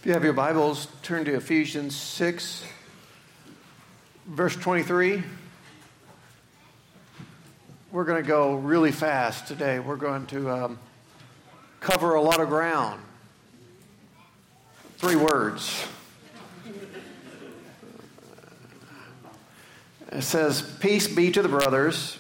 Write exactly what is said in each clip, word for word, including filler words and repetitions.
If you have your Bibles, turn to Ephesians six, verse twenty-three. We're going to go really fast today. We're going to um, cover a lot of ground. Three words. It says, "Peace be to the brothers,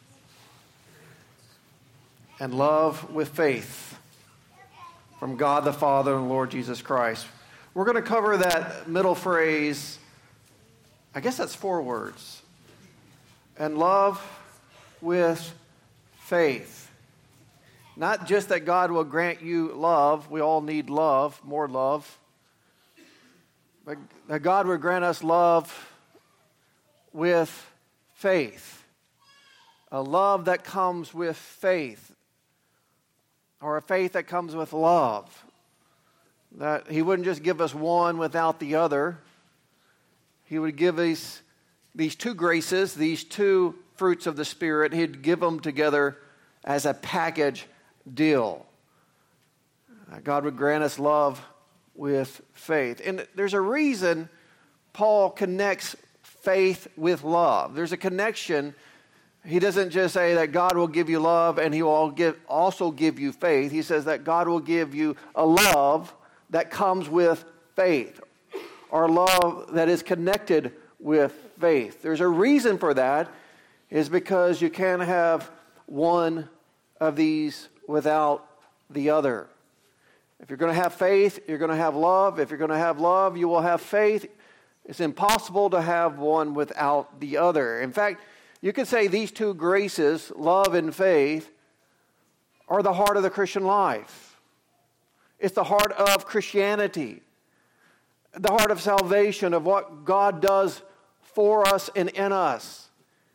and love with faith from God the Father and Lord Jesus Christ." We're going to cover that middle phrase. I guess that's four words. And love with faith. Not just that God will grant you love. We all need love, more love. But that God would grant us love with faith. A love that comes with faith. Or a faith that comes with love. That He wouldn't just give us one without the other. He would give these, these two graces, these two fruits of the Spirit. He'd give them together as a package deal. God would grant us love with faith. And there's a reason Paul connects faith with love. There's a connection. He doesn't just say that God will give you love and He will give, also give you faith. He says that God will give you a love that comes with faith, or love that is connected with faith. There's a reason for that, is because you can't have one of these without the other. If you're going to have faith, you're going to have love. If you're going to have love, you will have faith. It's impossible to have one without the other. In fact, you could say these two graces, love and faith, are the heart of the Christian life. It's the heart of Christianity, the heart of salvation, of what God does for us and in us.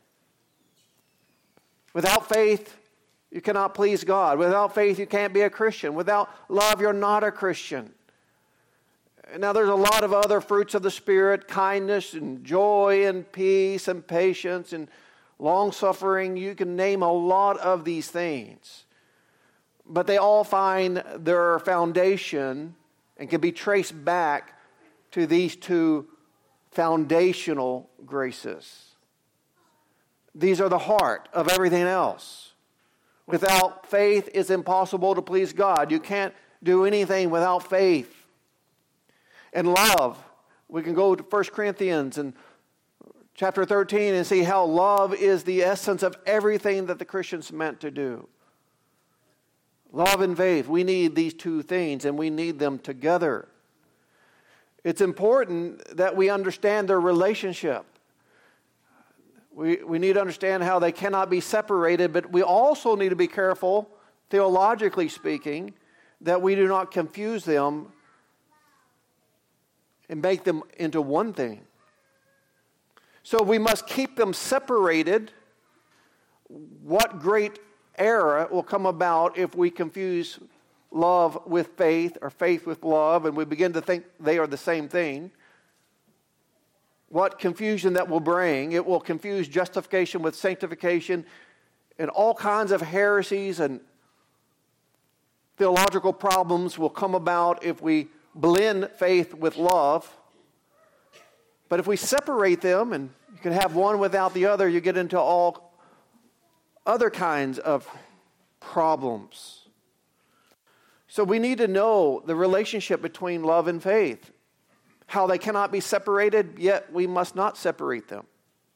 Without faith, you cannot please God. Without faith, you can't be a Christian. Without love, you're not a Christian. Now, there's a lot of other fruits of the Spirit, kindness and joy and peace and patience and long-suffering. You can name a lot of these things. But they all find their foundation and can be traced back to these two foundational graces. These are the heart of everything else. Without faith, it's impossible to please God. You can't do anything without faith. And love, we can go to First Corinthians and chapter thirteen and see how love is the essence of everything that the Christian's meant to do. Love and faith, we need these two things, and we need them together. It's important that we understand their relationship. We, we need to understand how they cannot be separated, but we also need to be careful, theologically speaking, that we do not confuse them and make them into one thing. So we must keep them separated. What great error will come about if we confuse love with faith or faith with love and we begin to think they are the same thing. What confusion that will bring. It will confuse justification with sanctification, and all kinds of heresies and theological problems will come about if we blend faith with love. But if we separate them, and you can have one without the other, you get into all other kinds of problems. So we need to know the relationship between love and faith, how they cannot be separated, yet we must not separate them.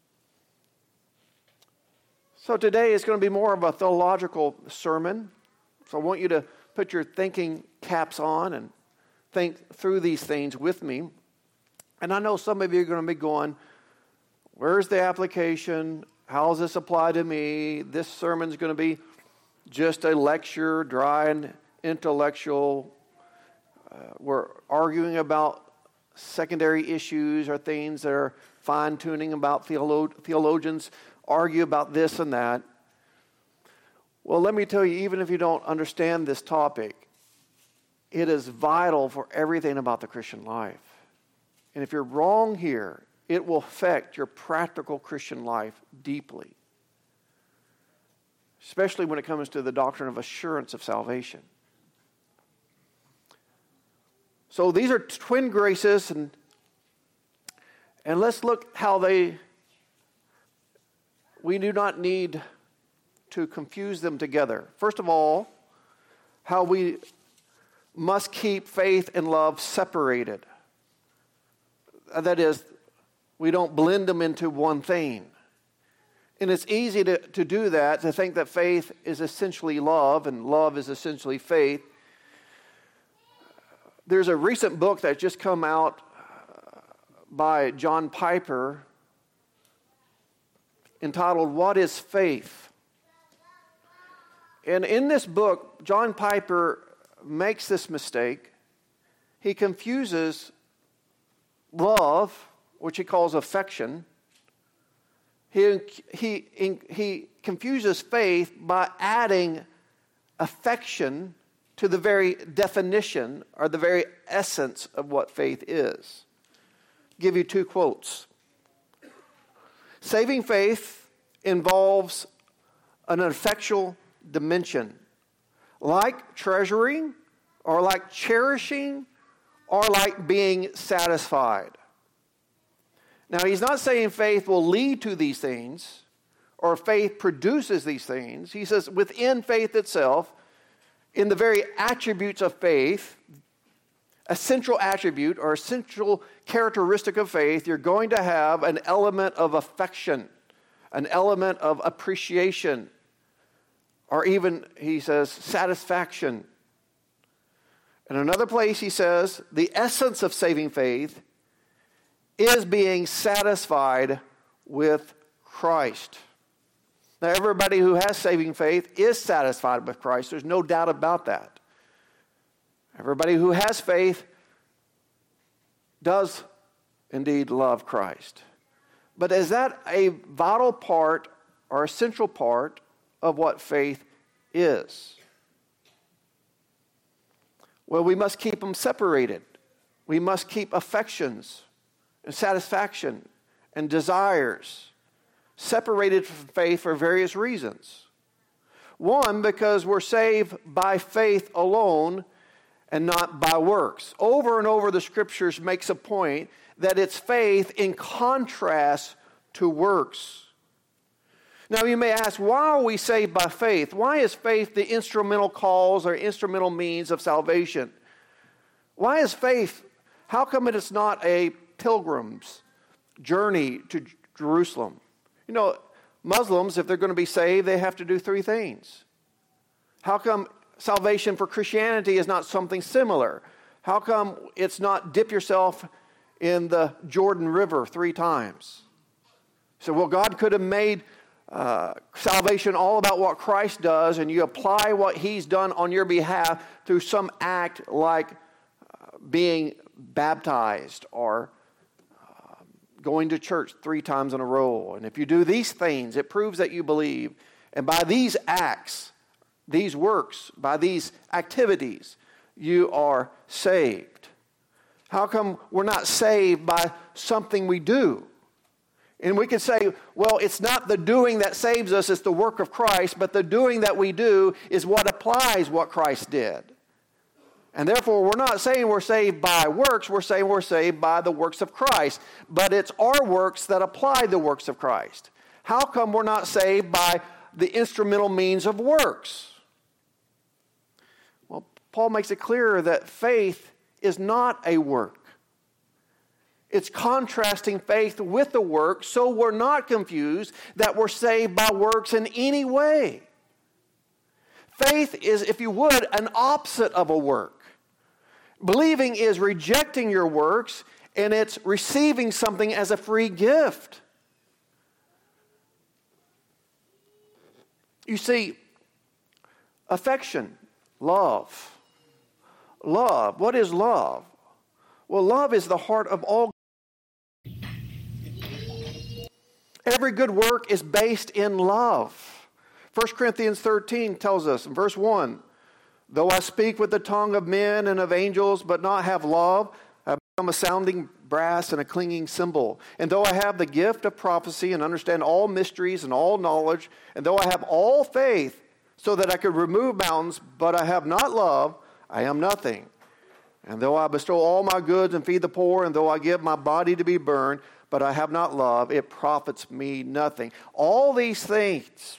So today is going to be more of a theological sermon. So I want you to put your thinking caps on and think through these things with me. And I know some of you are going to be going, where's the application? How does this apply to me? This sermon's going to be just a lecture, dry and intellectual. Uh, we're arguing about secondary issues or things that are fine-tuning about theolo- theologians argue about this and that. Well, let me tell you, even if you don't understand this topic, it is vital for everything about the Christian life. And if you're wrong here, it will affect your practical Christian life deeply, especially when it comes to the doctrine of assurance of salvation. So these are twin graces, and and let's look how they, we do not need to confuse them together. First of all, how we must keep faith and love separated. That is, we don't blend them into one thing. And it's easy to, to do that, to think that faith is essentially love and love is essentially faith. There's a recent book that's just come out by John Piper entitled, What is Faith? And in this book, John Piper makes this mistake. He confuses love, which he calls affection. He, he, he confuses faith by adding affection to the very definition or the very essence of what faith is. I'll give you two quotes. Saving faith involves an affectual dimension, like treasuring or like cherishing or like being satisfied. Now, he's not saying faith will lead to these things or faith produces these things. He says within faith itself, in the very attributes of faith, a central attribute or a central characteristic of faith, you're going to have an element of affection, an element of appreciation, or even, he says, satisfaction. In another place, he says, the essence of saving faith is being satisfied with Christ. Now, everybody who has saving faith is satisfied with Christ. There's no doubt about that. Everybody who has faith does indeed love Christ. But is that a vital part or a central part of what faith is? Well, we must keep them separated. We must keep affections and satisfaction and desires separated from faith for various reasons. One, because we're saved by faith alone and not by works. Over and over the scriptures makes a point that it's faith in contrast to works. Now you may ask, why are we saved by faith? Why is faith the instrumental cause or instrumental means of salvation? Why is faith, how come it is not a pilgrim's journey to Jerusalem? You know, Muslims, if they're going to be saved, they have to do three things. How come salvation for Christianity is not something similar? How come it's not dip yourself in the Jordan River three times? So, well, God could have made uh, salvation all about what Christ does, and you apply what he's done on your behalf through some act like uh, being baptized or uh, going to church three times in a row. And if you do these things, it proves that you believe. And by these acts, these works, by these activities, you are saved. How come we're not saved by something we do? And we could say, well, it's not the doing that saves us, it's the work of Christ, but the doing that we do is what applies what Christ did. And therefore, we're not saying we're saved by works, we're saying we're saved by the works of Christ. But it's our works that apply the works of Christ. How come we're not saved by the instrumental means of works? Well, Paul makes it clear that faith is not a work. It's contrasting faith with the work, so we're not confused that we're saved by works in any way. Faith is, if you would, an opposite of a work. Believing is rejecting your works, and it's receiving something as a free gift. You see, affection, love. Love, what is love? Well, love is the heart of all. Every good work is based in love. First Corinthians thirteen tells us in verse one, though I speak with the tongue of men and of angels, but not have love, I become a sounding brass and a clinging cymbal. And though I have the gift of prophecy and understand all mysteries and all knowledge, and though I have all faith so that I could remove mountains, but I have not love, I am nothing. And though I bestow all my goods and feed the poor, and though I give my body to be burned, but I have not love, it profits me nothing. All these things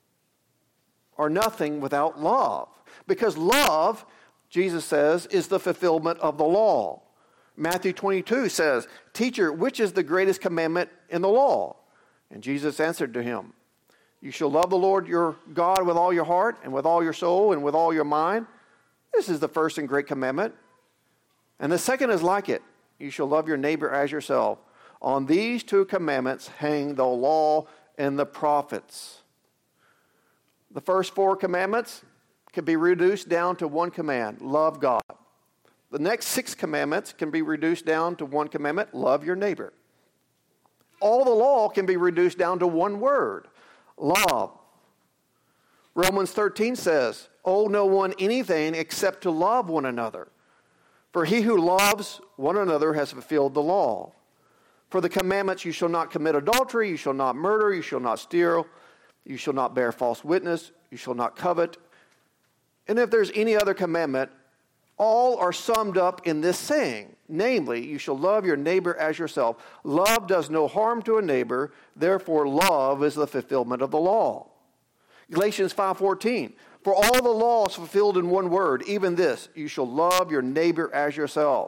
are nothing without love. Because love, Jesus says, is the fulfillment of the law. Matthew twenty-two says, Teacher, which is the greatest commandment in the law? And Jesus answered to him, You shall love the Lord your God with all your heart, and with all your soul, and with all your mind. This is the first and great commandment. And the second is like it. You shall love your neighbor as yourself. On these two commandments hang the law and the prophets. The first four commandments can be reduced down to one command, love God. The next six commandments can be reduced down to one commandment, love your neighbor. All the law can be reduced down to one word, love. Romans thirteen says, owe no one anything except to love one another. For he who loves one another has fulfilled the law. For the commandments, you shall not commit adultery, you shall not murder, you shall not steal, you shall not bear false witness, you shall not covet. And if there's any other commandment, all are summed up in this saying, namely, you shall love your neighbor as yourself. Love does no harm to a neighbor, therefore love is the fulfillment of the law. Galatians five fourteen, for all the law is fulfilled in one word, even this, you shall love your neighbor as yourself.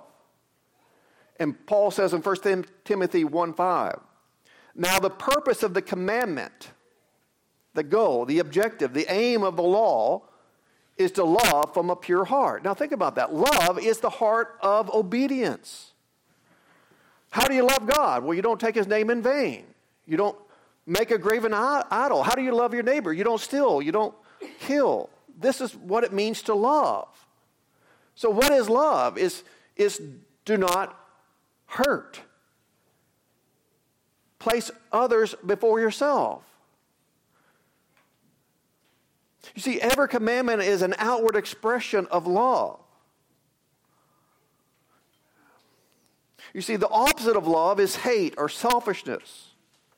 And Paul says in First Timothy one five, now the purpose of the commandment, the goal, the objective, the aim of the law is to love from a pure heart. Now think about that. Love is the heart of obedience. How do you love God? Well, you don't take his name in vain. You don't make a graven idol. How do you love your neighbor? You don't steal. You don't kill. This is what it means to love. So what is love? Is is do not hurt. Place others before yourself. You see, every commandment is an outward expression of love. You see, the opposite of love is hate or selfishness.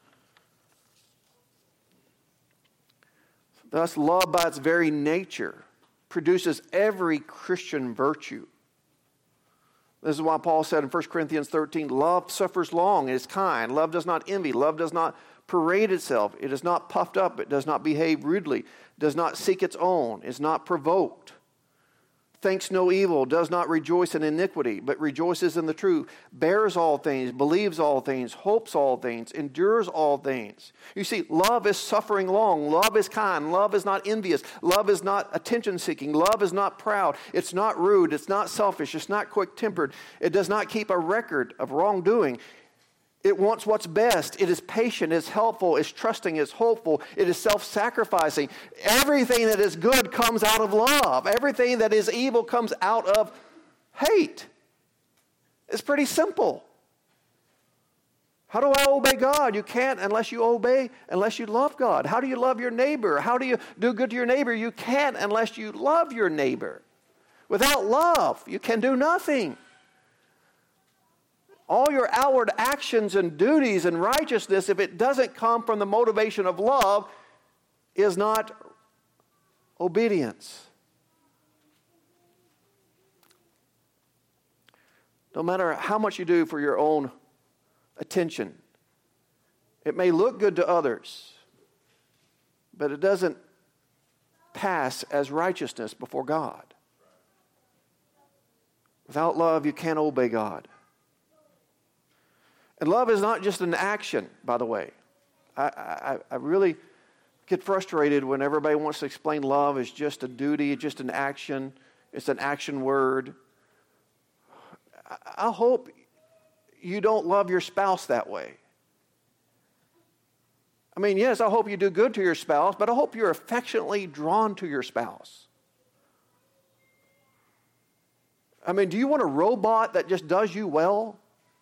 Thus, love by its very nature produces every Christian virtue. This is why Paul said in First Corinthians thirteen, love suffers long and is kind. Love does not envy. Love does not parade itself. It is not puffed up. It does not behave rudely. Does not seek its own. Is not provoked. Thinks no evil. Does not rejoice in iniquity, but rejoices in the truth. Bears all things. Believes all things. Hopes all things. Endures all things. You see, love is suffering long. Love is kind. Love is not envious. Love is not attention-seeking. Love is not proud. It's not rude. It's not selfish. It's not quick-tempered. It does not keep a record of wrongdoing. It wants what's best. It is patient, it's helpful, it's trusting, it's hopeful, it is self-sacrificing. Everything that is good comes out of love. Everything that is evil comes out of hate. It's pretty simple. How do I obey God? You can't unless you obey, unless you love God. How do you love your neighbor? How do you do good to your neighbor? You can't unless you love your neighbor. Without love, you can do nothing. All your outward actions and duties and righteousness, if it doesn't come from the motivation of love, is not obedience. No matter how much you do for your own attention, it may look good to others, but it doesn't pass as righteousness before God. Without love, you can't obey God. And love is not just an action, by the way. I, I, I really get frustrated when everybody wants to explain love as just a duty, just an action. It's an action word. I, I hope you don't love your spouse that way. I mean, yes, I hope you do good to your spouse, but I hope you're affectionately drawn to your spouse. I mean, do you want a robot that just does you well?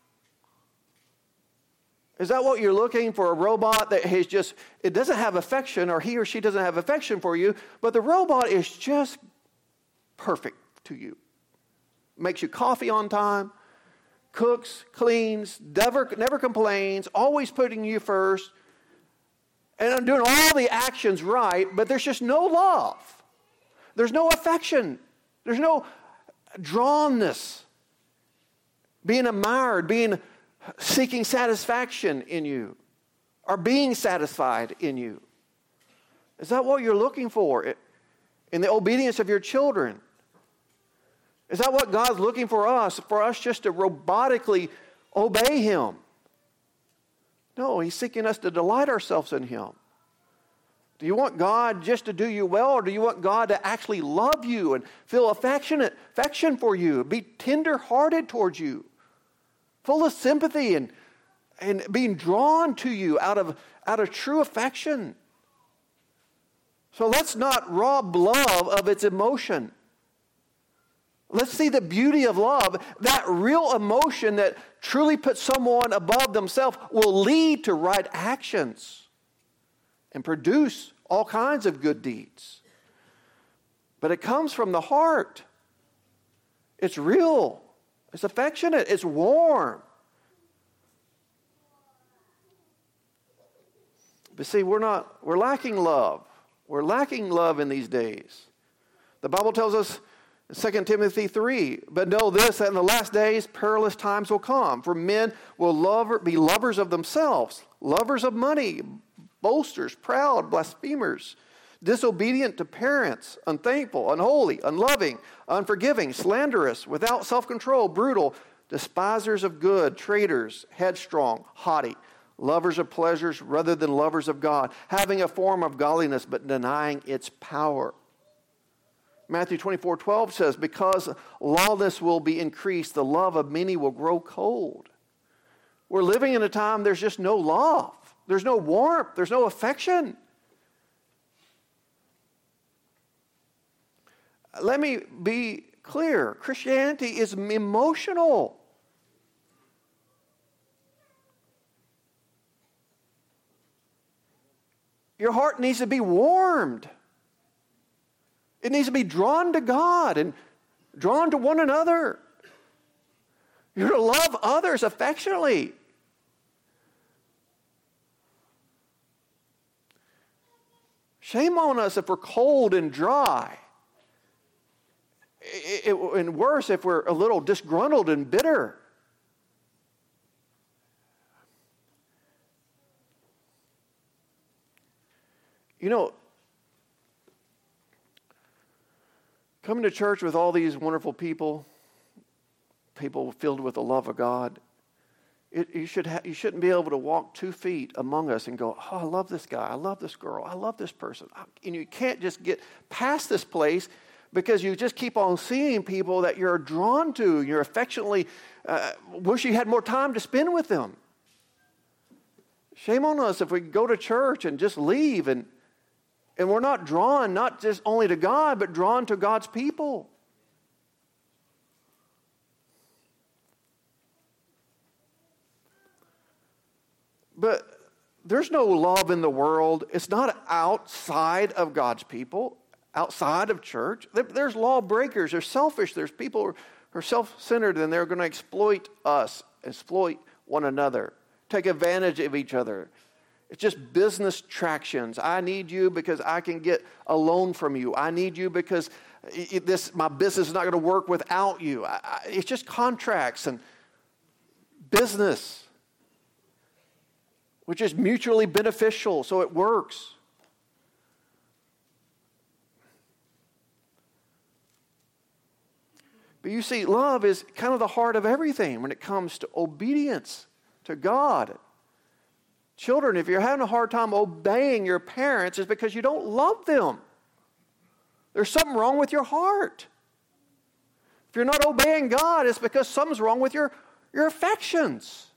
Is that what you're looking for, a robot that is just, it doesn't have affection, or he or she doesn't have affection for you, but the robot is just perfect to you. Makes you coffee on time, cooks, cleans, never, never complains, always putting you first, and I'm doing all the actions right, but there's just no love. There's no affection. There's no drawnness being admired, being seeking satisfaction in you, or being satisfied in you? Is that what you're looking for in the obedience of your children? Is that what God's looking for us, for us just to robotically obey Him? No, He's seeking us to delight ourselves in Him. Do you want God just to do you well, or do you want God to actually love you and feel affectionate, affection for you, be tender-hearted towards you, full of sympathy and, and being drawn to you out of, out of true affection? So let's not rob love of its emotion. Let's see the beauty of love. That real emotion that truly puts someone above themselves will lead to right actions and produce all kinds of good deeds. But it comes from the heart. It's real. It's affectionate. It's warm. But see, we're not, we're lacking love. We're lacking love in these days. The Bible tells us in Second Timothy three, but know this, that in the last days perilous times will come, for men will love, be lovers of themselves, lovers of money, boasters, proud, blasphemers, disobedient to parents, unthankful, unholy, unloving, unforgiving, slanderous, without self-control, brutal, despisers of good, traitors, headstrong, haughty, lovers of pleasures rather than lovers of God, having a form of godliness but denying its power. Matthew twenty-four twelve says, because lawlessness will be increased, the love of many will grow cold. We're living in a time there's just no love. There's no warmth. There's no affection. Let me be clear. Christianity is emotional. Your heart needs to be warmed. It needs to be drawn to God and drawn to one another. You're to love others affectionately. Shame on us if we're cold and dry. It, it, and worse, if we're a little disgruntled and bitter. You know, coming to church with all these wonderful people, people filled with the love of God, it, you, should ha- you shouldn't be able to walk two feet among us and go, oh, I love this guy, I love this girl, I love this person. And you can't just get past this place because you just keep on seeing people that you're drawn to, you're affectionately, uh, wish you had more time to spend with them. Shame on us if we go to church and just leave and And we're not drawn not just only to God, but drawn to God's people. But there's no love in the world. It's not outside of God's people, outside of church. There's lawbreakers. There's selfish. There's people who are self-centered, and they're going to exploit us, exploit one another, take advantage of each other. It's just business tractions. I need you because I can get a loan from you. I need you because it, this my business is not going to work without you. I, I, it's just contracts and business, which is mutually beneficial, so it works. But you see, love is kind of the heart of everything when it comes to obedience to God. Children, if you're having a hard time obeying your parents, it's because you don't love them. There's something wrong with your heart. If you're not obeying God, it's because something's wrong with your, your affections.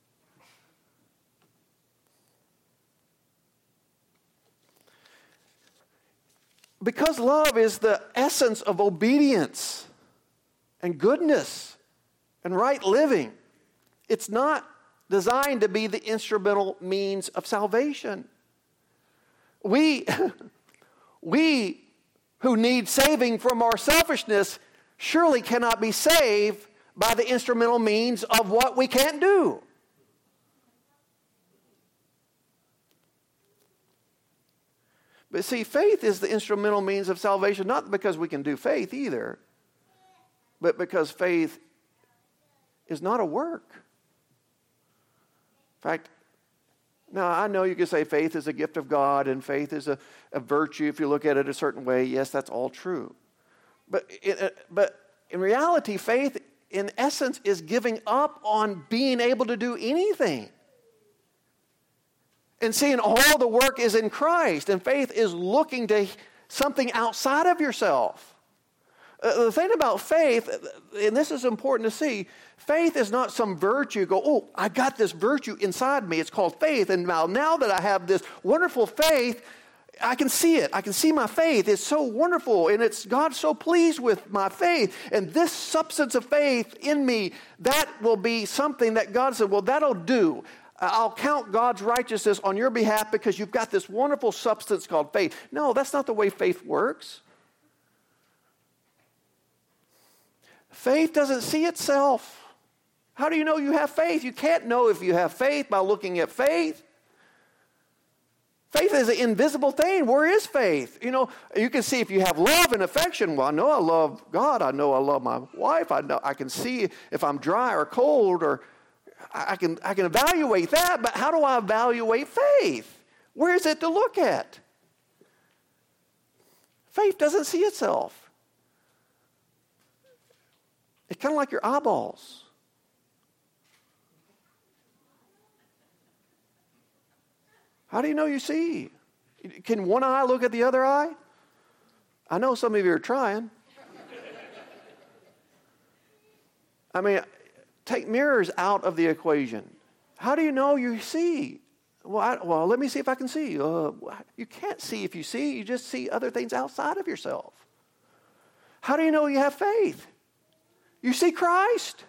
Because love is the essence of obedience and goodness and right living, it's not designed to be the instrumental means of salvation. We, we who need saving from our selfishness surely cannot be saved by the instrumental means of what we can't do. But see, faith is the instrumental means of salvation, not because we can do faith either, but because faith is not a work. In fact, now I know you can say faith is a gift of God and faith is a, a virtue if you look at it a certain way. Yes, that's all true. But it, but in reality, faith in essence is giving up on being able to do anything. And seeing all the work is in Christ. And faith is looking to something outside of yourself. Uh, the thing about faith, and this is important to see, faith is not some virtue. Go, oh, I got this virtue inside me. It's called faith. And now, now that I have this wonderful faith, I can see it. I can see my faith. It's so wonderful. And it's God's so pleased with my faith. And this substance of faith in me, that will be something that God said, well, that'll do. I'll count God's righteousness on your behalf because you've got this wonderful substance called faith. No, that's not the way faith works. Faith doesn't see itself. How do you know you have faith? You can't know if you have faith by looking at faith. Faith is an invisible thing. Where is faith? You know, you can see if you have love and affection. Well, I know I love God. I know I love my wife. I know I can see if I'm dry or cold, or I can I can evaluate that. But how do I evaluate faith? Where is it to look at? Faith doesn't see itself. It's kind of like your eyeballs. How do you know you see? Can one eye look at the other eye? I know some of you are trying. I mean, take mirrors out of the equation. How do you know you see? Well, I, well let me see if I can see. Uh, you can't see if you see. You just see other things outside of yourself. How do you know you have faith? You see Christ.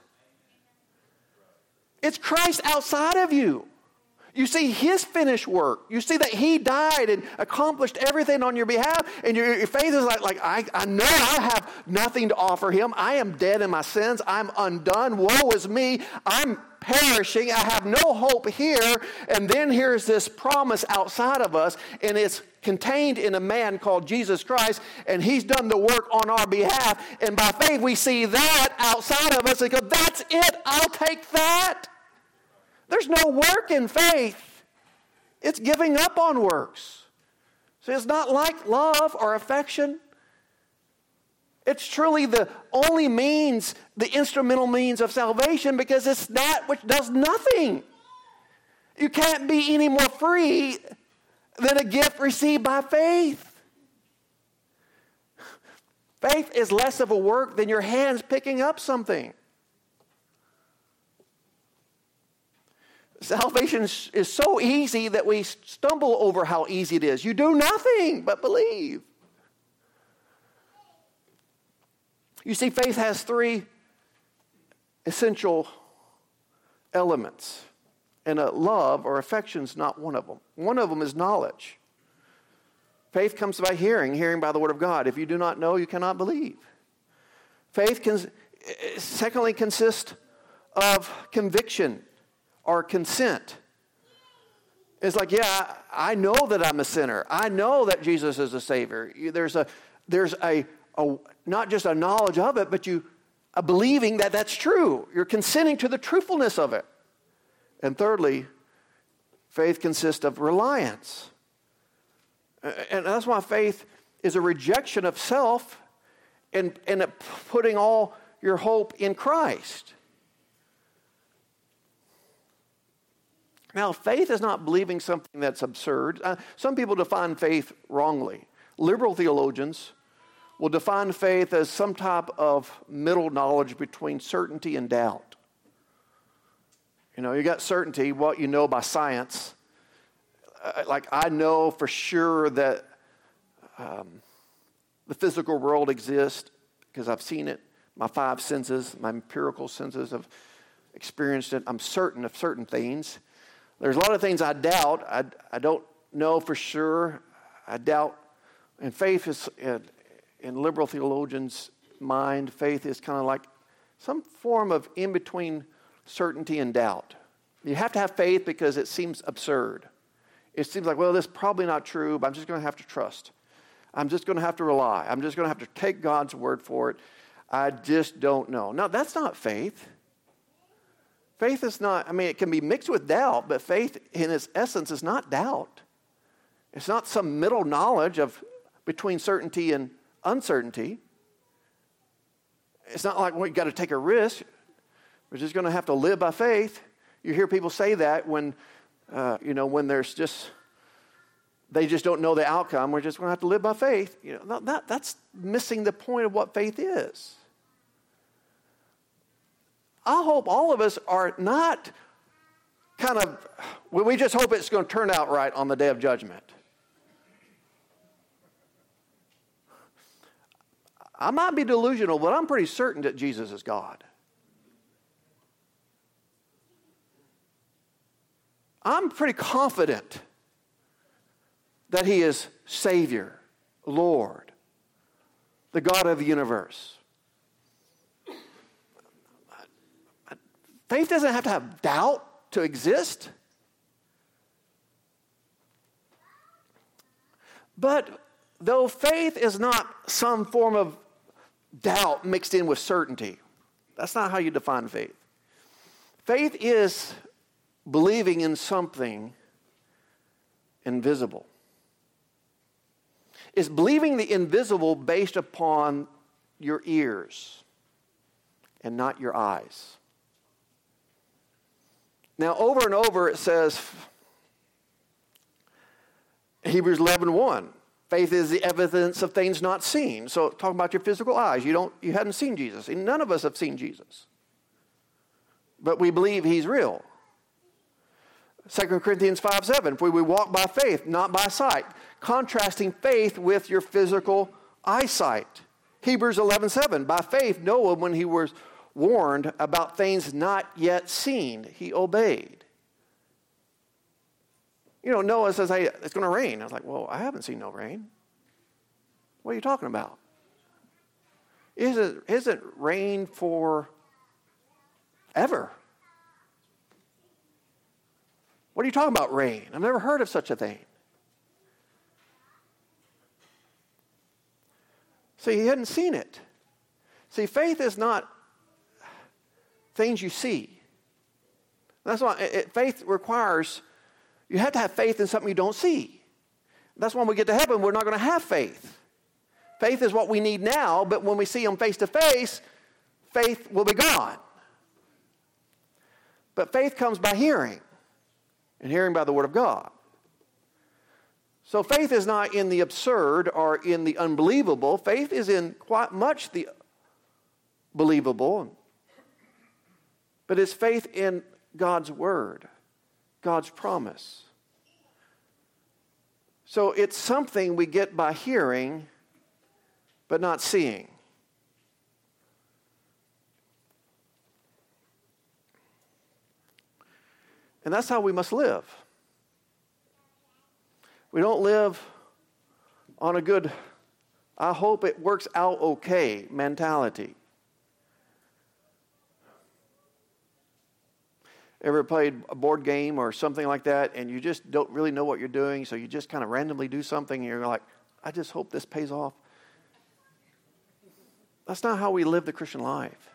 It's Christ outside of you. You see His finished work. You see that He died and accomplished everything on your behalf. And your, your faith is like, like I, I know I have nothing to offer Him. I am dead in my sins. I'm undone. Woe is me. I'm perishing. I have no hope here. And then here's this promise outside of us. And it's contained in a man called Jesus Christ. And He's done the work on our behalf. And by faith we see that outside of us and go, that's it. I'll take that. There's no work in faith. It's giving up on works. So it's not like love or affection. It's truly the only means, the instrumental means of salvation, because it's that which does nothing. You can't be any more free than a gift received by faith. Faith is less of a work than your hands picking up something. Salvation is so easy that we stumble over how easy it is. You do nothing but believe. You see, faith has three essential elements. And a love or affection is not one of them. One of them is knowledge. Faith comes by hearing, hearing by the word of God. If you do not know, you cannot believe. Faith can, secondly, consists of conviction or consent. It's like, yeah, I know that I'm a sinner. I know that Jesus is a Savior. There's a, there's a, a not just a knowledge of it, but you a believing that that's true. You're consenting to the truthfulness of it. And thirdly, faith consists of reliance. And that's why faith is a rejection of self and, and putting all your hope in Christ. Now, faith is not believing something that's absurd. Uh, some people define faith wrongly. Liberal theologians will define faith as some type of middle knowledge between certainty and doubt. You know, you got certainty, what you know by science. Uh, like, I know for sure that um, the physical world exists because I've seen it. My five senses, my empirical senses have experienced it. I'm certain of certain things. There's a lot of things I doubt. I, I don't know for sure. I doubt. And faith is, in, in liberal theologians' mind, faith is kind of like some form of in-between certainty and doubt. You have to have faith because it seems absurd. It seems like, well, this is probably not true, but I'm just going to have to trust. I'm just going to have to rely. I'm just going to have to take God's word for it. I just don't know. No, that's not faith. Faith is not, I mean, it can be mixed with doubt, but faith in its essence is not doubt. It's not some middle knowledge of between certainty and uncertainty. It's not like, well, you got to take a risk. We're just going to have to live by faith. You hear people say that when, uh, you know, when there's just, they just don't know the outcome. We're just going to have to live by faith. You know, that, that's missing the point of what faith is. I hope all of us are not kind of, well, we just hope it's going to turn out right on the day of judgment. I might be delusional, but I'm pretty certain that Jesus is God. I'm pretty confident that he is Savior, Lord, the God of the universe. Faith doesn't have to have doubt to exist. But though faith is not some form of doubt mixed in with certainty, that's not how you define faith. Faith is believing in something invisible. It's believing the invisible based upon your ears and not your eyes. Now, over and over it says, Hebrews eleven one, faith is the evidence of things not seen. So talking about your physical eyes, you don't, you hadn't seen Jesus. And none of us have seen Jesus. But we believe he's real. Second Corinthians five seven, for we walk by faith, not by sight. Contrasting faith with your physical eyesight. Hebrews eleven seven, by faith Noah, when he was warned about things not yet seen, he obeyed. You know, Noah says, hey, it's going to rain. I was like, well, I haven't seen no rain. What are you talking about? Isn't, isn't rain for ever? What are you talking about, rain? I've never heard of such a thing. See, he hadn't seen it. See, faith is not things you see. That's why it, faith requires, you have to have faith in something you don't see. That's when we get to heaven, we're not going to have faith. Faith is what we need now, but when we see him face to face, faith will be gone. But faith comes by hearing, and hearing by the word of God. So faith is not in the absurd or in the unbelievable. Faith is in quite much the believable. But it's faith in God's word, God's promise. So it's something we get by hearing, but not seeing. And that's how we must live. We don't live on a good, I hope it works out okay mentality. Ever played a board game or something like that, and you just don't really know what you're doing, so you just kind of randomly do something, and you're like, I just hope this pays off. That's not how we live the Christian life.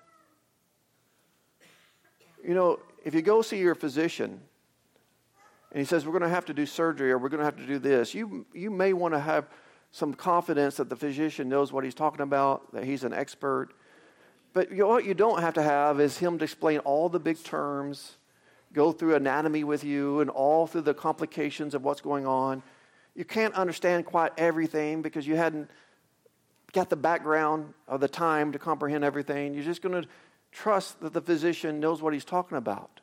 You know, if you go see your physician, and he says, we're going to have to do surgery, or we're going to have to do this, you, you may want to have some confidence that the physician knows what he's talking about, that he's an expert. But you know, what you don't have to have is him to explain all the big terms, go through anatomy with you, and all through the complications of what's going on. You can't understand quite everything because you hadn't got the background or the time to comprehend everything. You're just going to trust that the physician knows what he's talking about.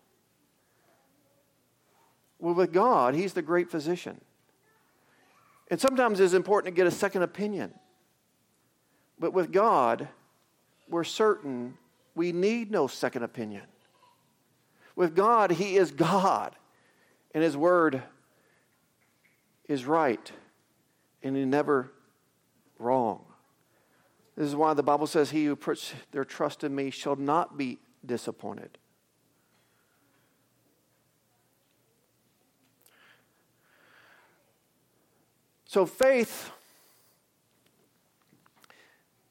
Well, with God, he's the great physician. And sometimes it's important to get a second opinion. But with God, we're certain we need no second opinion. With God, he is God, and his word is right, and he's never wrong. This is why the Bible says, he who puts their trust in me shall not be disappointed. So faith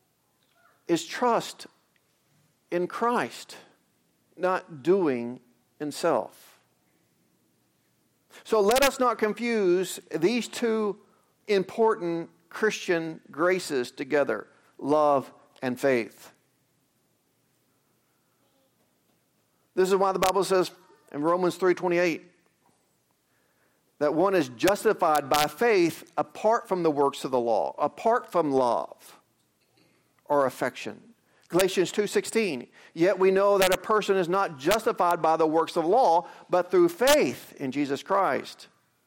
is trust in Christ, not doing in self. So let us not confuse these two important Christian graces together, love and faith. This is why the Bible says in Romans three twenty-eight that one is justified by faith apart from the works of the law, apart from love or affection. Galatians two sixteen, yet we know that a person is not justified by the works of law, but through faith in Jesus Christ.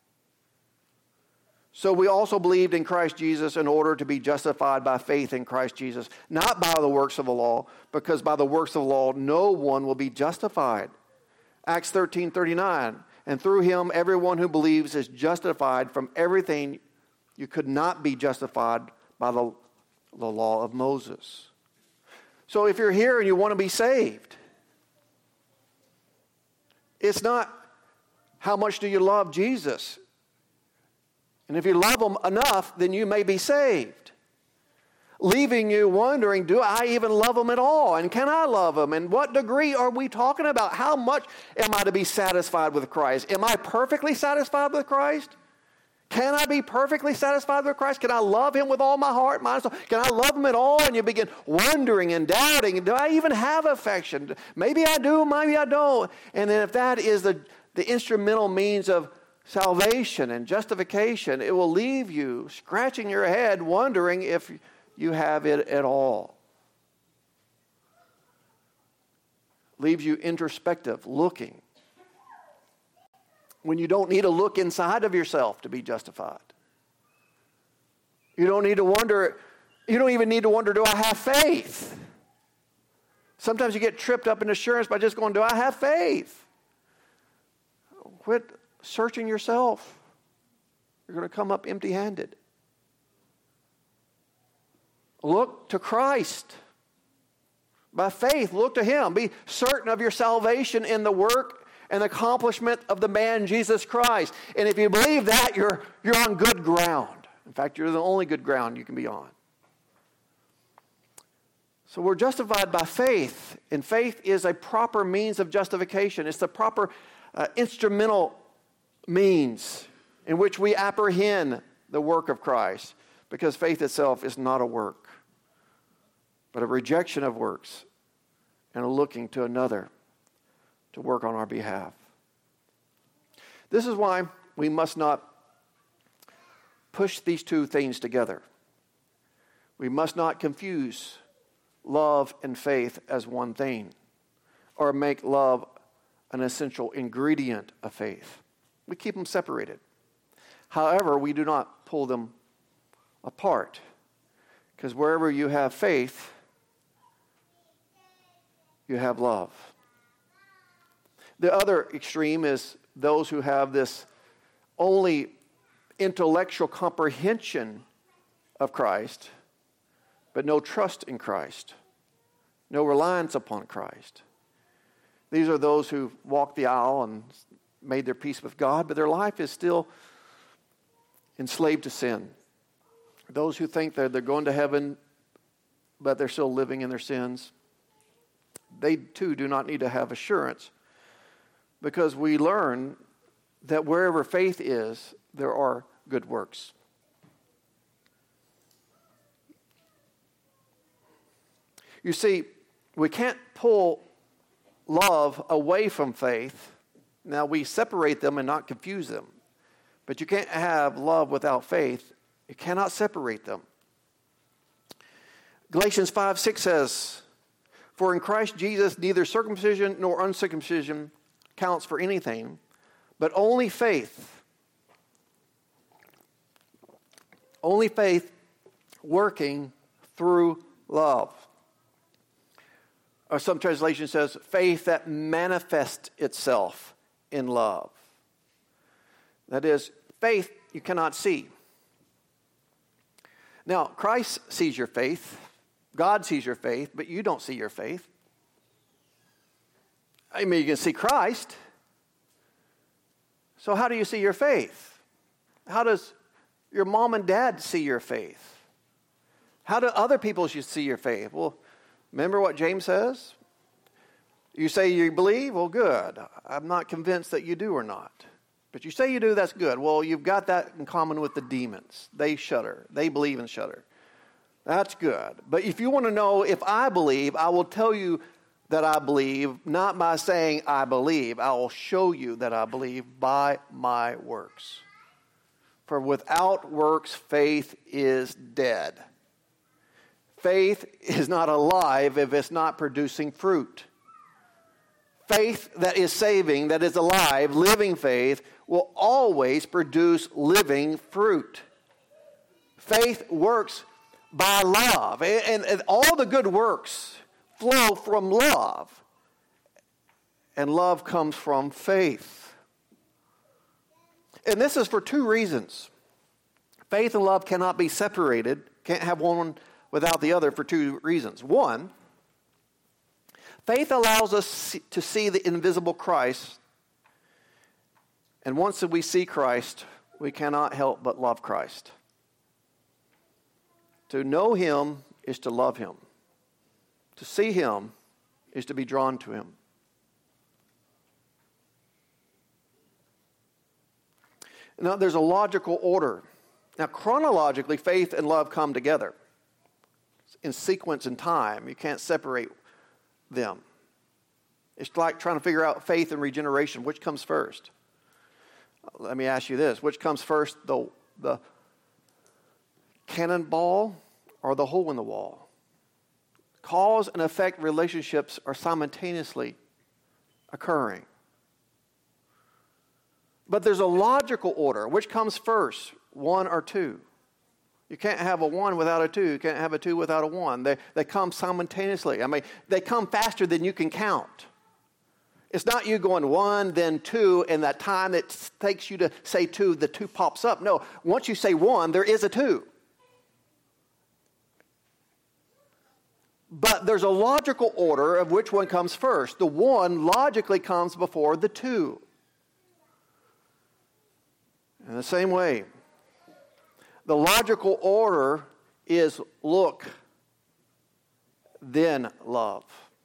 So we also believed in Christ Jesus in order to be justified by faith in Christ Jesus, not by the works of the law, because by the works of the law no one will be justified. Acts thirteen thirty-nine, and through him everyone who believes is justified from everything you could not be justified by the, the law of Moses. So if you're here and you want to be saved, it's not how much do you love Jesus. And if you love him enough, then you may be saved. Leaving you wondering, do I even love him at all? And can I love him? And what degree are we talking about? How much am I to be satisfied with Christ? Am I perfectly satisfied with Christ? Can I be perfectly satisfied with Christ? Can I love him with all my heart, mind, soul? Can I love him at all? And you begin wondering and doubting, do I even have affection? Maybe I do, maybe I don't. And then if that is the, the instrumental means of salvation and justification, it will leave you scratching your head wondering if you have it at all. Leaves you introspective, looking, when you don't need to look inside of yourself to be justified. You don't need to wonder, you don't even need to wonder, do I have faith? Sometimes you get tripped up in assurance by just going, do I have faith? Quit searching yourself. You're going to come up empty-handed. Look to Christ. By faith, look to him. Be certain of your salvation in the work and accomplishment of the man Jesus Christ. And if you believe that, you're, you're on good ground. In fact, you're the only good ground you can be on. So we're justified by faith, and faith is a proper means of justification. It's the proper uh, instrumental means in which we apprehend the work of Christ, because faith itself is not a work, but a rejection of works and a looking to another to work on our behalf. This is why we must not push these two things together. We must not confuse love and faith as one thing, or make love an essential ingredient of faith. We keep them separated. However, we do not pull them apart, because wherever you have faith, you have love. The other extreme is those who have this only intellectual comprehension of Christ, but no trust in Christ, no reliance upon Christ. These are those who walked the aisle and made their peace with God, but their life is still enslaved to sin. Those who think that they're going to heaven, but they're still living in their sins, they too do not need to have assurance, because we learn that wherever faith is, there are good works. You see, we can't pull love away from faith. Now, we separate them and not confuse them. But you can't have love without faith. You cannot separate them. Galatians five six says, for in Christ Jesus neither circumcision nor uncircumcision counts for anything, but only faith. Only faith working through love. Or some translation says, faith that manifests itself in love. That is, faith you cannot see. Now, Christ sees your faith. God sees your faith, but you don't see your faith. I mean, you can see Christ. So how do you see your faith? How does your mom and dad see your faith? How do other people see your faith? Well, remember what James says? You say you believe? Well, good. I'm not convinced that you do or not. But you say you do, that's good. Well, you've got that in common with the demons. They shudder. They believe and shudder. That's good. But if you want to know if I believe, I will tell you that I believe, not by saying I believe. I will show you that I believe by my works. For without works, faith is dead. Faith is not alive if it's not producing fruit. Faith that is saving, that is alive, living faith, will always produce living fruit. Faith works by love. And, and all the good works flow from love. And love comes from faith. And this is for two reasons. Faith and love cannot be separated. Can't have one without the other for two reasons. One, faith allows us to see the invisible Christ. And once that we see Christ, we cannot help but love Christ. To know him is to love him. To see him is to be drawn to him. Now, there's a logical order. Now, chronologically, faith and love come together in sequence and time. You can't separate them. It's like trying to figure out faith and regeneration. Which comes first? Let me ask you this. Which comes first, the, the cannonball or the hole in the wall? Cause and effect relationships are simultaneously occurring. But there's a logical order. Which comes first, one or two? You can't have a one without a two. You can't have a two without a one. They, they come simultaneously. I mean, they come faster than you can count. It's not you going one, then two, and that time it takes you to say two, the two pops up. No, once you say one, there is a two. But there's a logical order of which one comes first. The one logically comes before the two. In the same way, the logical order is look, then love.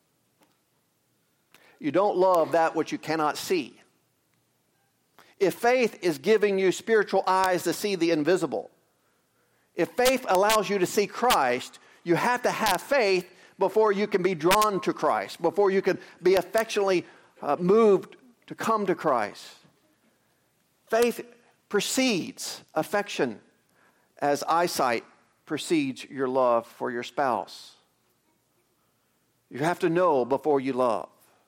You don't love that which you cannot see. If faith is giving you spiritual eyes to see the invisible, if faith allows you to see Christ, you have to have faith before you can be drawn to Christ, before you can be affectionately uh, moved to come to Christ. Faith precedes affection as eyesight precedes your love for your spouse. You have to know before you love.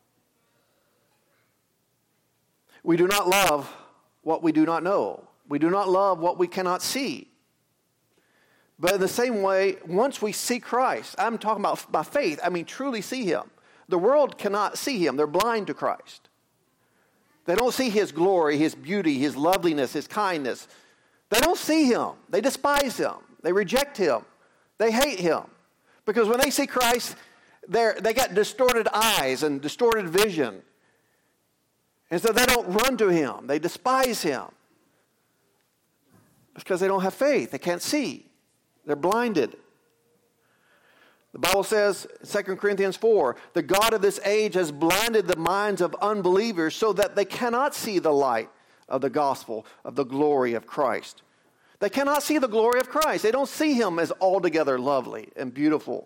We do not love what we do not know. We do not love what we cannot see. But in the same way, once we see Christ, I'm talking about by faith, I mean truly see him. The world cannot see him. They're blind to Christ. They don't see his glory, his beauty, his loveliness, his kindness. They don't see him. They despise him. They reject him. They hate him. Because when they see Christ, they're, they got distorted eyes and distorted vision. And so they don't run to him. They despise him. Because they don't have faith. They can't see. They're blinded. The Bible says, Second Corinthians four, the God of this age has blinded the minds of unbelievers so that they cannot see the light of the gospel of the glory of Christ. They cannot see the glory of Christ. They don't see him as altogether lovely and beautiful.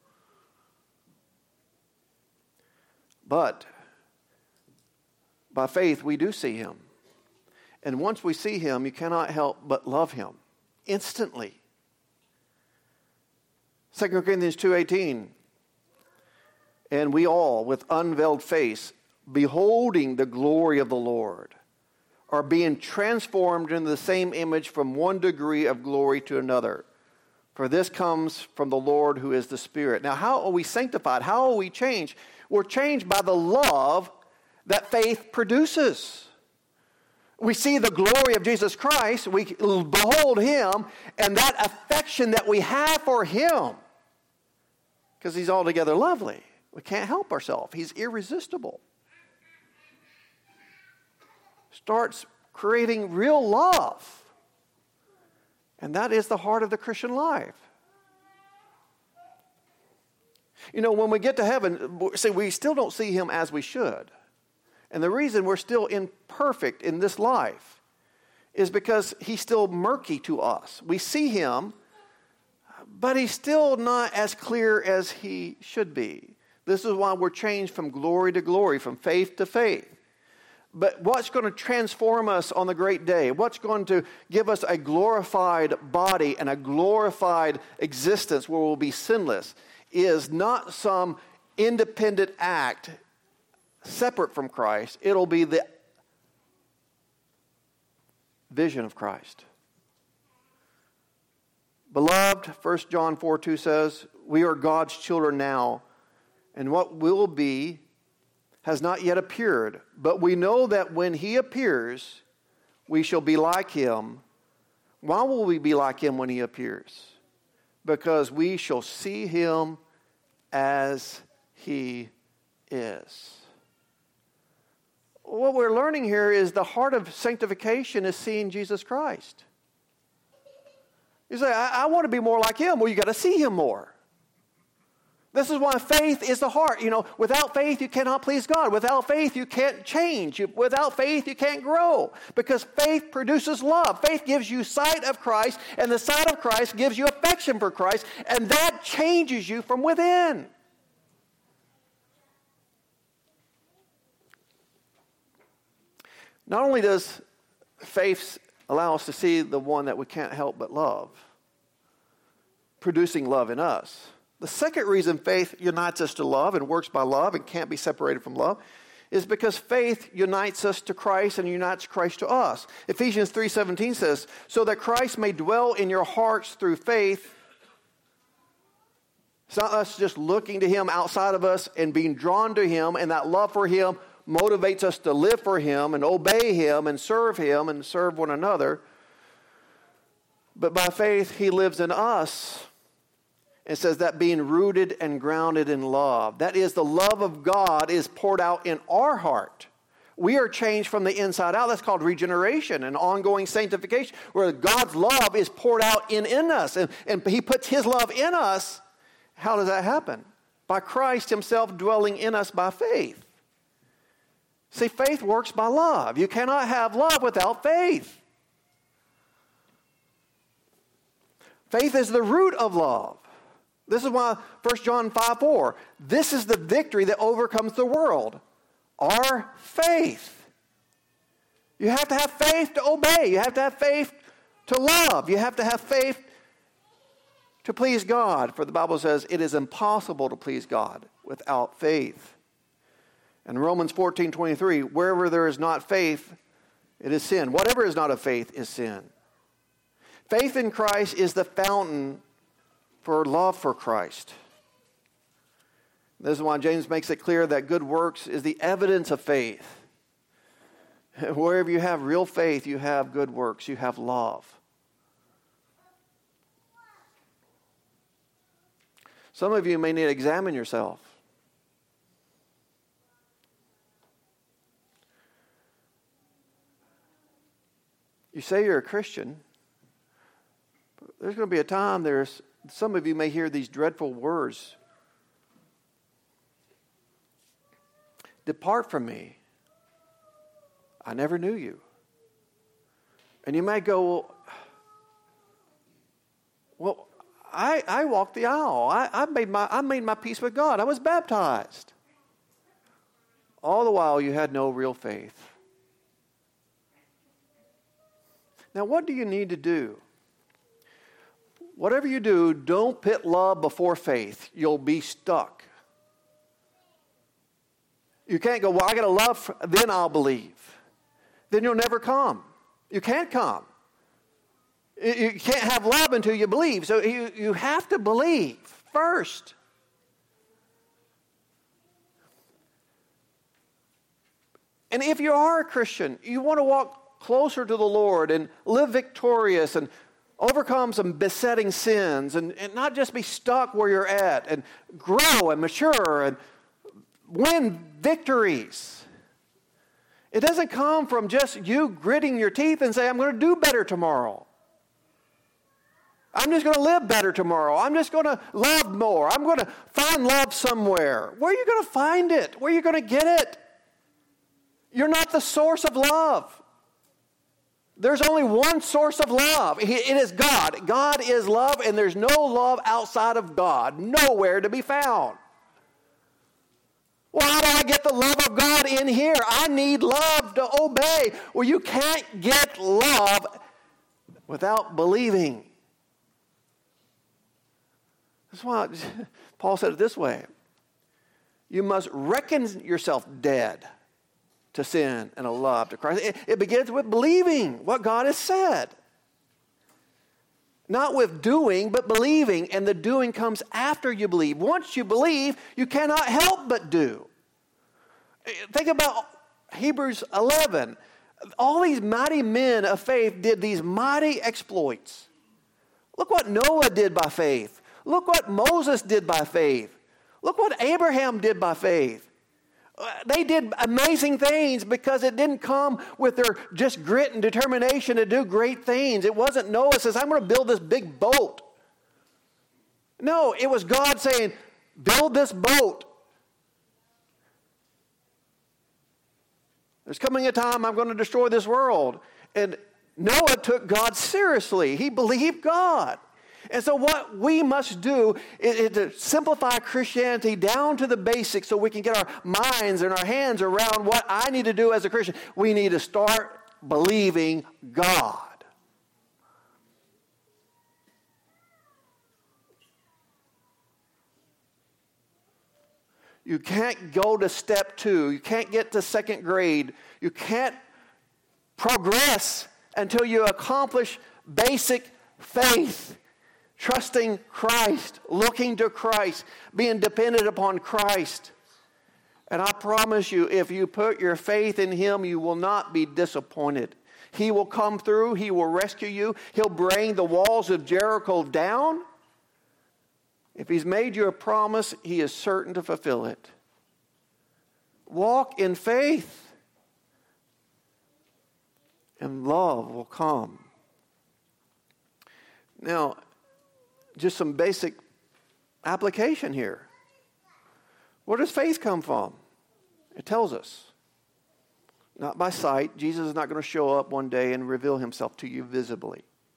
But by faith, we do see him. And once we see him, you cannot help but love him instantly. Second Corinthians two eighteen, and we all, with unveiled face, beholding the glory of the Lord, are being transformed into the same image from one degree of glory to another. For this comes from the Lord who is the Spirit. Now, how are we sanctified? How are we changed? We're changed by the love that faith produces. We see the glory of Jesus Christ, we behold him, and that affection that we have for him, because he's altogether lovely. We can't help ourselves. He's irresistible. Starts creating real love. And that is the heart of the Christian life. You know, when we get to heaven, see, we still don't see him as we should. And the reason we're still imperfect in this life is because he's still murky to us. We see him, but he's still not as clear as he should be. This is why we're changed from glory to glory, from faith to faith. But what's going to transform us on the great day? What's going to give us a glorified body and a glorified existence where we'll be sinless is not some independent act separate from Christ. It'll be the vision of Christ. Beloved, First John four two says, we are God's children now, and what will be has not yet appeared. But we know that when he appears, we shall be like him. Why will we be like him when he appears? Because we shall see him as he is. What we're learning here is the heart of sanctification is seeing Jesus Christ. You say, I, I want to be more like him. Well, you got to see him more. This is why faith is the heart. You know, without faith, you cannot please God. Without faith, you can't change. You, without faith, you can't grow. Because faith produces love. Faith gives you sight of Christ, and the sight of Christ gives you affection for Christ, and that changes you from within. Not only does faith allow us to see the one that we can't help but love, producing love in us. The second reason faith unites us to love and works by love and can't be separated from love is because faith unites us to Christ and unites Christ to us. Ephesians three seventeen says, so that Christ may dwell in your hearts through faith. It's not us just looking to him outside of us and being drawn to him, and that love for him motivates us to live for him and obey him and serve him and serve one another. But by faith, he lives in us. It says that being rooted and grounded in love. That is, the love of God is poured out in our heart. We are changed from the inside out. That's called regeneration and ongoing sanctification, where God's love is poured out in, in us. And, and he puts his love in us. How does that happen? By Christ himself dwelling in us by faith. See, faith works by love. You cannot have love without faith. Faith is the root of love. This is why First John five four, this is the victory that overcomes the world. Our faith. You have to have faith to obey. You have to have faith to love. You have to have faith to please God. For the Bible says it is impossible to please God without faith. And Romans fourteen twenty-three, wherever there is not faith, it is sin. Whatever is not of faith is sin. Faith in Christ is the fountain for love for Christ. This is why James makes it clear that good works is the evidence of faith. Wherever you have real faith, you have good works, you have love. Some of you may need to examine yourself. You say you're a Christian. There's going to be a time, there's some of you may hear these dreadful words. Depart from me. I never knew you. And you may go, well, I, I walked the aisle. I, I, made my, I made my peace with God. I was baptized. All the while you had no real faith. Now, what do you need to do? Whatever you do, don't put love before faith. You'll be stuck. You can't go, well, I got to love, then I'll believe. Then you'll never come. You can't come. You can't have love until you believe. So you, you have to believe first. And if you are a Christian, you want to walk closer to the Lord and live victorious and overcome some besetting sins and, and not just be stuck where you're at and grow and mature and win victories. It doesn't come from just you gritting your teeth and say, I'm going to do better tomorrow. I'm just going to live better tomorrow. I'm just going to love more. I'm going to find love somewhere. Where are you going to find it? Where are you going to get it? You're not the source of love. There's only one source of love. It is God. God is love, and there's no love outside of God. Nowhere to be found. Well, how do I get the love of God in here? I need love to obey. Well, you can't get love without believing. That's why Paul said it this way. You must reckon yourself dead to sin and a love to Christ. It, it begins with believing what God has said. Not with doing, but believing. And the doing comes after you believe. Once you believe, you cannot help but do. Think about Hebrews eleven. All these mighty men of faith did these mighty exploits. Look what Noah did by faith. Look what Moses did by faith. Look what Abraham did by faith. They did amazing things because it didn't come with their just grit and determination to do great things. It wasn't Noah says, I'm going to build this big boat. No, it was God saying, build this boat. There's coming a time I'm going to destroy this world. And Noah took God seriously. He believed God. And so what we must do is, is to simplify Christianity down to the basics so we can get our minds and our hands around what I need to do as a Christian. We need to start believing God. You can't go to step two. You can't get to second grade. You can't progress until you accomplish basic faith. Trusting Christ, looking to Christ, being dependent upon Christ. And I promise you, if you put your faith in Him, you will not be disappointed. He will come through. He will rescue you. He'll bring the walls of Jericho down. If He's made you a promise, He is certain to fulfill it. Walk in faith, and love will come. Now, just some basic application here. Where does faith come from? It tells us. Not by sight. Jesus is not going to show up one day and reveal Himself to you visibly.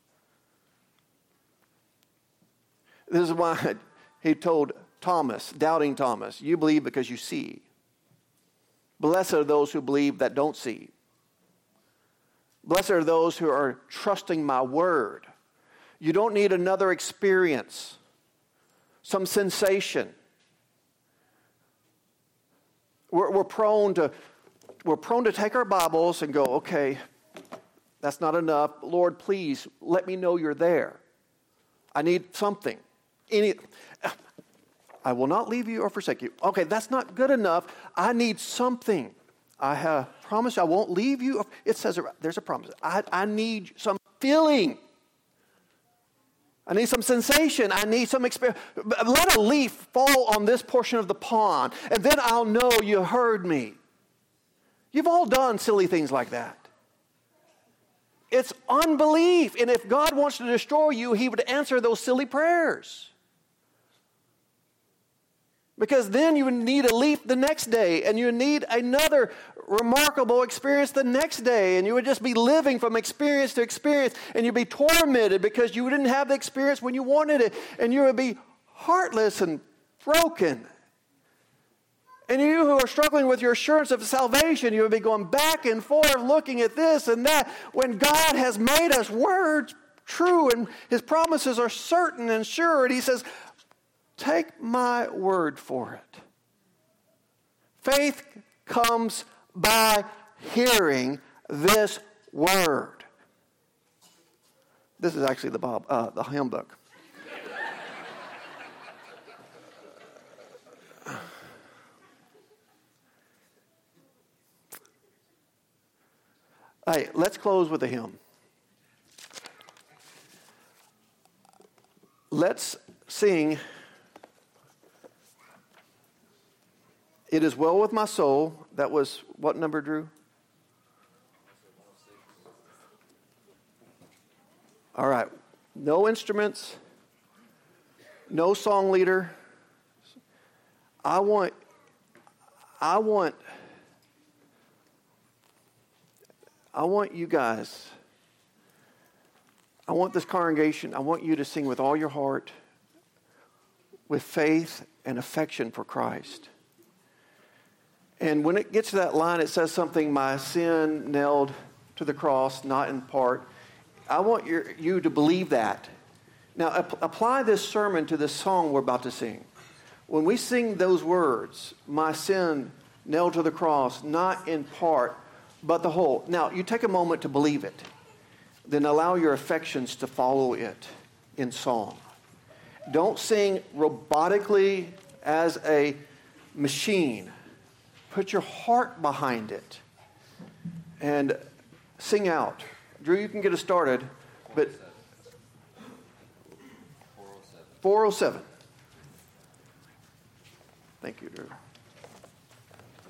This is why He told Thomas, doubting Thomas, you believe because you see. Blessed are those who believe that don't see. Blessed are those who are trusting my word. You don't need another experience, some sensation. We're, we're prone to we're prone to take our Bibles and go, okay, that's not enough. Lord, please let me know you're there. I need something. Any, I will not leave you or forsake you. Okay, that's not good enough. I need something. I have promised I won't leave you. It says there's a promise. I, I need some feeling. I need some sensation. I need some experience. Let a leaf fall on this portion of the pond, and then I'll know you heard me. You've all done silly things like that. It's unbelief. And if God wants to destroy you, He would answer those silly prayers. Because then you would need a leaf the next day, and you need another remarkable experience the next day, and you would just be living from experience to experience, and you'd be tormented because you didn't have the experience when you wanted it, and you would be heartless and broken. And you who are struggling with your assurance of salvation, you would be going back and forth looking at this and that, when God has made us words true, and His promises are certain and sure, and He says, take my word for it. Faith comes by hearing this word. This is actually the Bob, uh, the hymn book. Hey, let's close with a hymn. Let's sing It Is Well With My Soul. That was what number, Drew? All right. No instruments, no song leader. I want, I want, I want you guys, I want this congregation, I want you to sing with all your heart, with faith and affection for Christ. And when it gets to that line, it says something, my sin nailed to the cross, not in part. I want your, you to believe that. Now, ap- apply this sermon to this song we're about to sing. When we sing those words, my sin nailed to the cross, not in part, but the whole. Now, you take a moment to believe it. Then allow your affections to follow it in song. Don't sing robotically as a machine. Put your heart behind it and sing out. Drew, you can get us started, but four oh seven. Thank you, Drew.